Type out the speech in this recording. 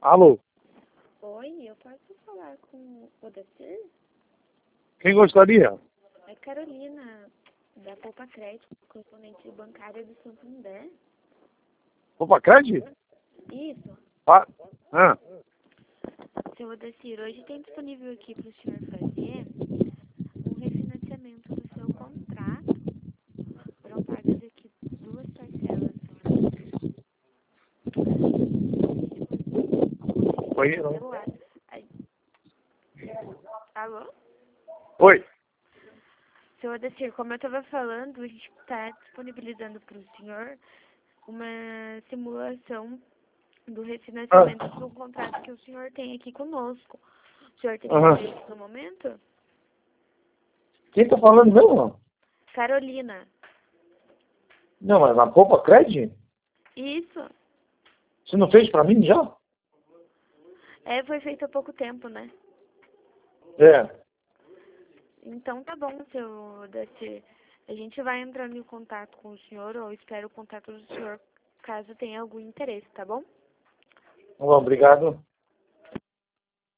Alô? Oi, eu posso falar com o Odacir? Quem gostaria? É Carolina, da Poupa Crédito, correspondente bancária do Santander. Opa, crédito? Isso. Ah, Seu Odacir, hoje tem disponível aqui para o senhor fazer um refinanciamento do seu contrato. Foram pagas aqui 2 parcelas. Oi. Celular. Ai. Alô? Oi. Seu Odacir, como eu estava falando, a gente está disponibilizando para o senhor uma simulação do refinanciamento do contrato que o senhor tem aqui conosco. O senhor tem interesse no momento? Quem tá falando mesmo? Carolina. Não, mas na Poupa Crédito? Isso. Você não fez pra mim já? Foi feito há pouco tempo, né? É. Então tá bom, seu Daci. A gente vai entrando em contato com o senhor, ou espero o contato do senhor, caso tenha algum interesse, tá bom? Bom, obrigado.